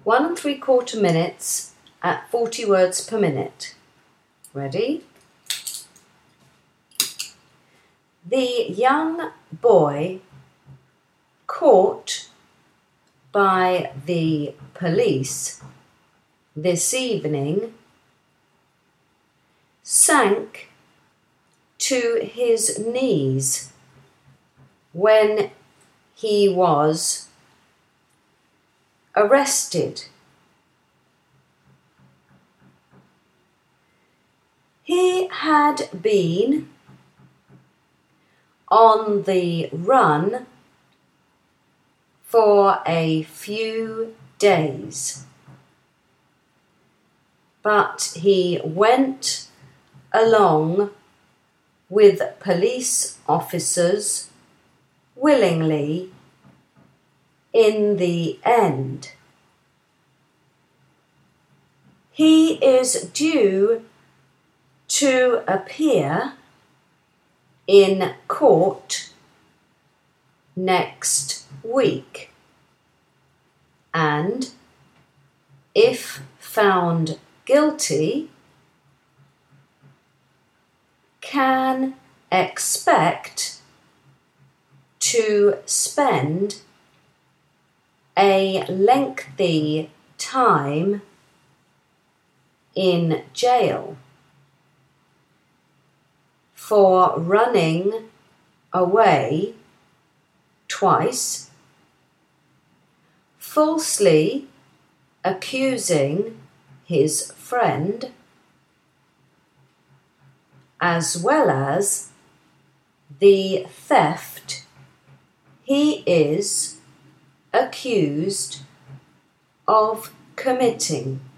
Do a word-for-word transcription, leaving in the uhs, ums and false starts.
one and three quarter minutes at forty words per minute. Ready? The young boy caught by the police this evening sank to his knees when he was arrested. He had been on the run for a few days, but he went along with police officers willingly in the end. He is due to appear in court next week, and if found guilty, can expect to spend a lengthy time in jail for running away twice, falsely accusing his friend, as well as the theft he is accused of committing.